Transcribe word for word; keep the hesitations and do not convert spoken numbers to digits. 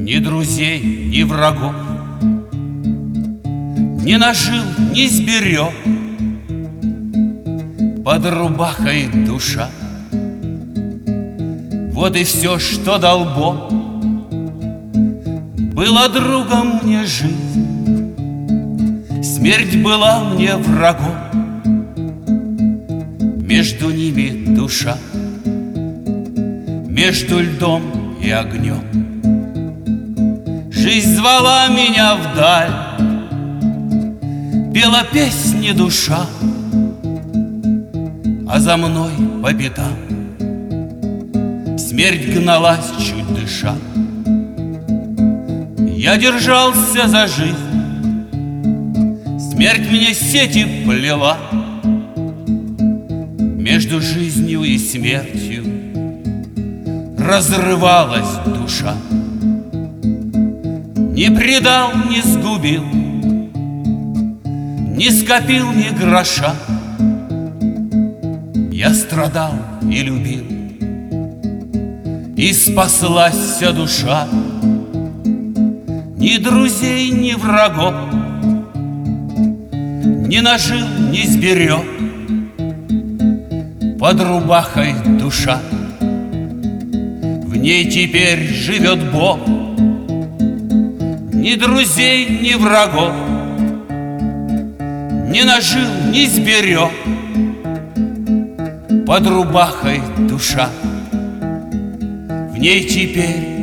Ни друзей, ни врагов, не нажил, не сберег. Под рубахой душа. Вот и все, что дал Бог. Была другом мне жизнь, смерть была мне врагом. Между ними душа, между льдом и огнем. Жизнь звала меня вдаль, пела песни душа, а за мной по пятам смерть гналась, чуть дыша. Я держался за жизнь, смерть мне сети плела. Между жизнью и смертью разрывалась душа. Не предал, не сгубил, не скопил ни гроша. Я страдал и любил, и спаслась вся душа. Ни друзей, ни врагов не нажил, не сберег. Под рубахой душа, в ней теперь живет Бог. Ни друзей, ни врагов не нажил, не сберег. Под рубахой душа, в ней теперь